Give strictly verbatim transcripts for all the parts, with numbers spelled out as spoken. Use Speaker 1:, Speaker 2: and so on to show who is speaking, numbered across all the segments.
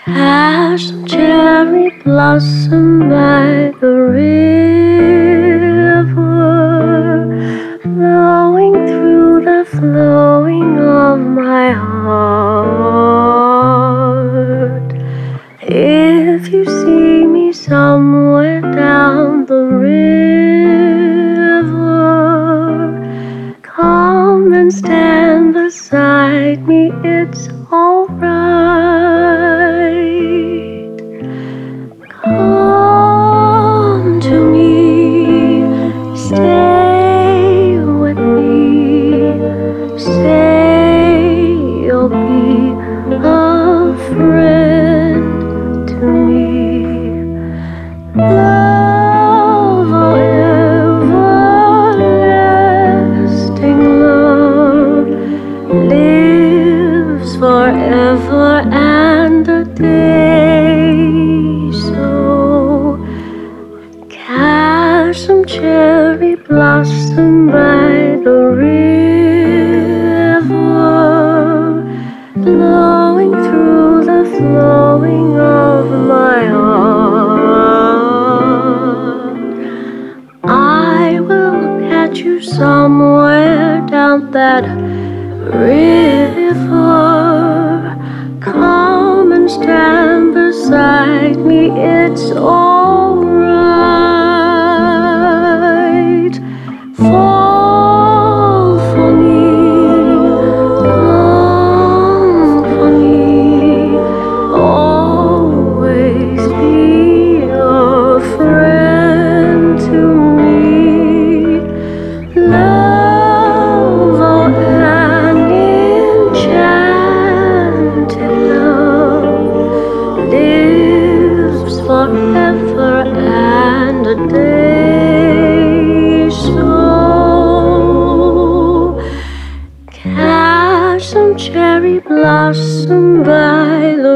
Speaker 1: Catch some cherry blossom by the river, flowing through the flowing of my heart. If you see me somewhere down the river, come and stand beside me, it's alright. Come to me, stay with me, say you'll be a friend to me. Love, oh, everlasting love, lives forever and a day. So catch some cherry blossom by the river, flowing through the flowing of my heart. I will catch you somewhere down that river. Come and stand beside me, it's alright. Fall for me, long for me, always be a friend to me. Love, oh, an enchanted love, lives forever and a day. So catch some cherry blossom by the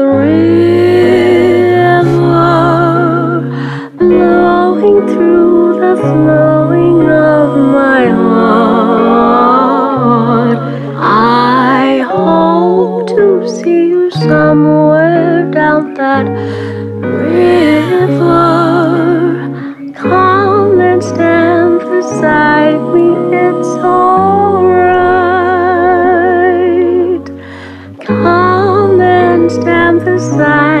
Speaker 1: river, blowing through the flowing of my heart. I hope to see you somewhere down that river. Come and stand beside me, it's alright. Come and stand beside